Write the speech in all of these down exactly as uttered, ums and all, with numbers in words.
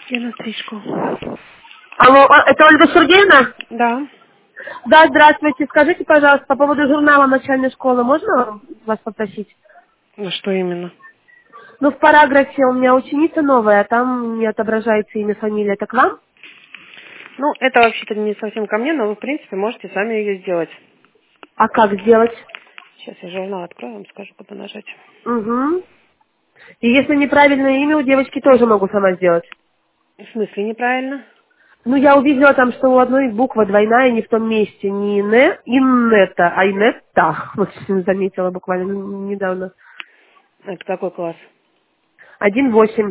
Я на стрижку. Алло, а, это Ольга Сергеевна? Да. Да, здравствуйте. Скажите, пожалуйста, по поводу журнала начальной школы, можно вас попросить? Ну что именно? Ну, в параграфе у меня ученица новая, а там не отображается имя, фамилия. Это к вам? Ну, это вообще-то не совсем ко мне, но вы, в принципе, можете сами ее сделать. А как сделать? Сейчас я журнал открою, вам скажу, куда нажать. Угу. И если неправильное имя у девочки, тоже могу сама сделать. В смысле неправильно? Ну, я увидела там, что у одной буква двойная не в том месте. Не не, иннета, а инетта. Вот заметила буквально недавно. Это какой класс? Один восемь.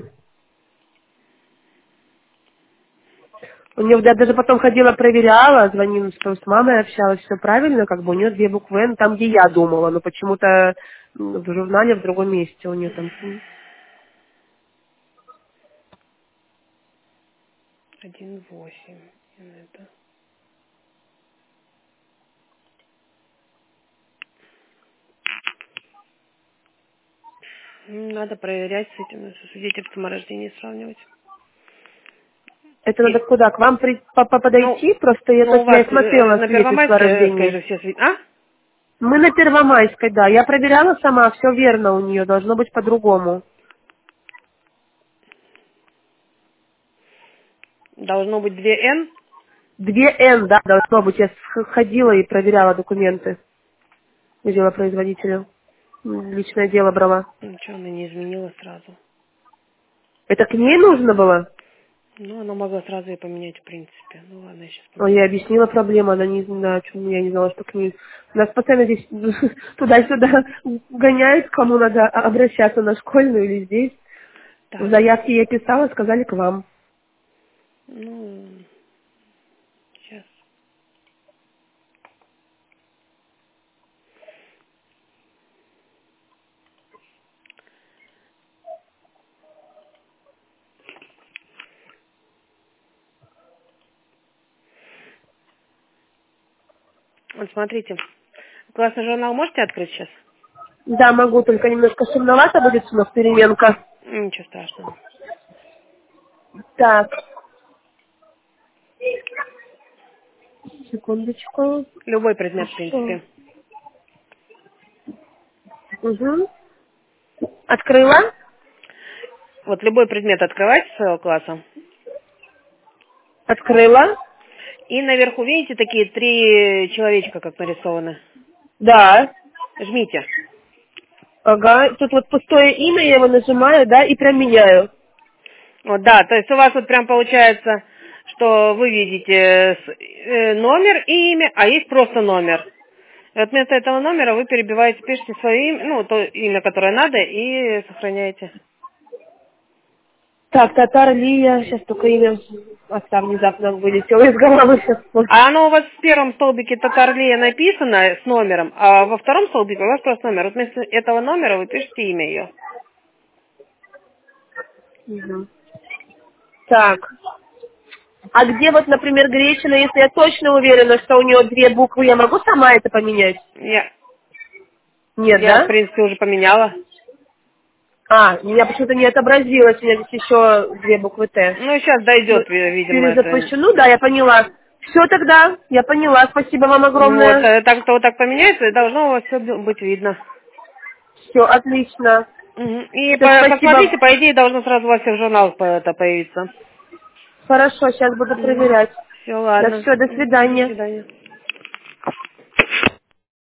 У нее да, даже потом ходила, проверяла, звонила, что с мамой общалась, все правильно, как бы у нее две буквы Н, там, где я думала, но почему-то м, в журнале в другом месте у нее там. м. Один восемь. Это. М, Надо проверять с этим, со свидетельством о рождении сравнивать. Это надо И, куда? К вам при- по- по- ну, подойти? Просто я, ну, то у есть я вас и э, смотрела на свидетельство о Первомайской, э, рождении. скажем, все свид... А? Мы на Первомайской, да. Я проверяла сама, все верно у нее, должно быть по-другому. Должно быть две Н. Две Н, да, должно быть. Я сх- ходила и проверяла документы. Видела производителя. М, Личное дело брала. Ничего, она не изменила сразу. Это к ней нужно было? Ну, она могла сразу и поменять, в принципе. Ну, ладно, я сейчас Ой, я поменяю. объяснила проблему, она не знает, почему я не знала, что к ней. Нас постоянно здесь туда-сюда гоняют, к кому надо а- обращаться, на школьную или здесь. В Так, заявке я писала, сказали к вам. ну, сейчас. Вот смотрите. Классный журнал можете открыть сейчас? Да, могу, только немножко шумновато будет у нас переменка. Ничего страшного. Так, секундочку. Любой предмет, в Хорошо. принципе. Угу. Открыла? Вот любой предмет открывайте своего класса. Открыла? И наверху, видите, такие три человечка, как нарисованы. Да. Жмите. Ага, тут вот пустое имя, я его нажимаю, да, и променяю. Вот, да, то есть у вас вот прям получается, что вы видите с- э, номер и имя, а есть просто номер. И вот вместо этого номера вы перебиваете, пишете свое имя, ну, то имя, которое надо, и сохраняете. Так, Татар Лия, сейчас только имя отца внезапно вылетело из головы сейчас. А оно у вас в первом столбике Татарлия написано с номером, а во втором столбике у вас просто номер. Вот вместо этого номера вы пишете имя ее. Мгм. Так, а где вот, например, Гречина, если я точно уверена, что у нее две буквы, я могу сама это поменять? Я, Нет, я, в да? принципе, уже поменяла. А, у меня почему-то не отобразилось, у меня здесь еще две буквы Т. Ну, сейчас Ну, дойдет, ви- видимо, это. перезапущу. Ну да, я поняла. Все тогда, я поняла. Спасибо вам Вот, огромное. э, так что вот так поменяется, и должно у вас все быть видно. Все, отлично. Мгм. И Все, по- спасибо. посмотрите, по идее, должно сразу во всех журналах по- это появиться. Хорошо, сейчас буду проверять. Все, Да ладно. все, до Мгм. До свидания. свидания.